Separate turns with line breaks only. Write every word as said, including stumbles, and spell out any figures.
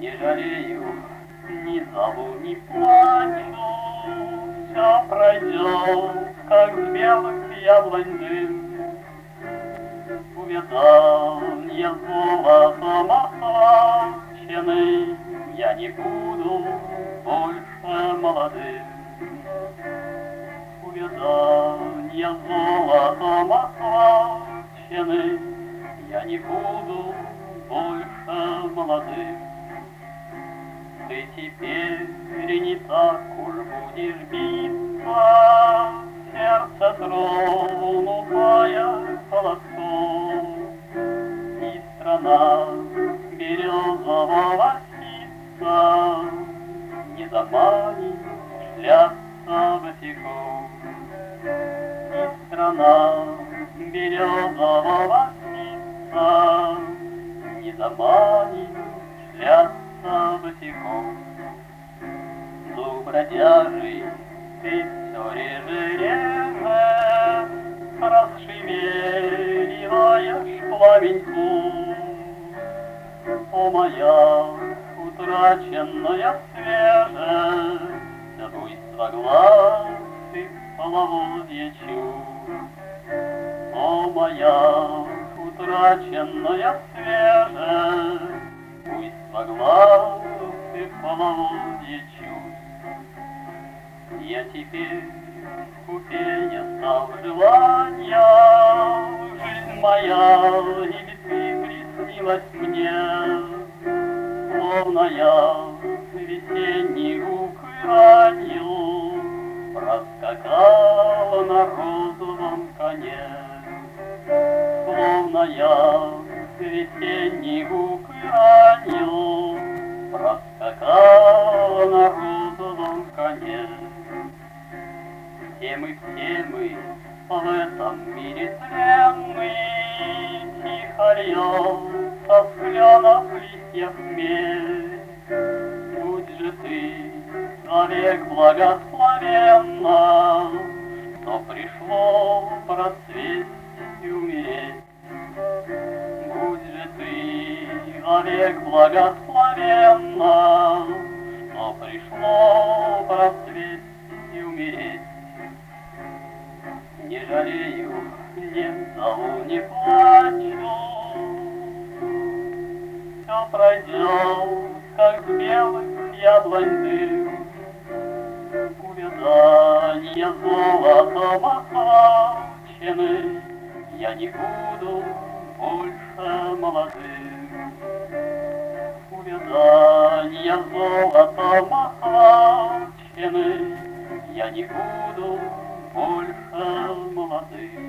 Не жалею, не зову, не плачу, все пройдет, как с белых яблонь дым. Увязал я золотом охваченный, я не буду больше молодым. Увязал я золотом охваченный, я не буду больше молодым. Ты теперь не так уж будешь биться, сердце тронутое холодцом. И страна березового ситца не заманит шляпца босиком. И страна березового ситца не заманит шляпца босиком. Ну, бродяжий, ты все реже, реже расшевеливаешь пламеньку. О, моя утраченная свежесть, буйство глаз ты половодье чуд. О, моя утраченная свежесть, буйство глаз ты половодье чуд. Я теперь в купе стал желания, жизнь моя, или ты приснилась мне, словно я весенний укранью проскакала на розовом коне. Словно я весенний укранью проскакала на розовом коне. Все мы, все мы в этом мире тленный, тихо льется с кленов листьев хмель. Будь же ты, человек благословенно, что пришло расцветь и умереть. Будь же ты, человек благословенно, что пришло расцветь и умереть. Не жалею, не зову, не плачу, все пройдет, как с белых яблонь дым. Увязанье золотом охвачены, я не буду больше молодым. Увязанье золотом охвачены, я не буду больше молодым.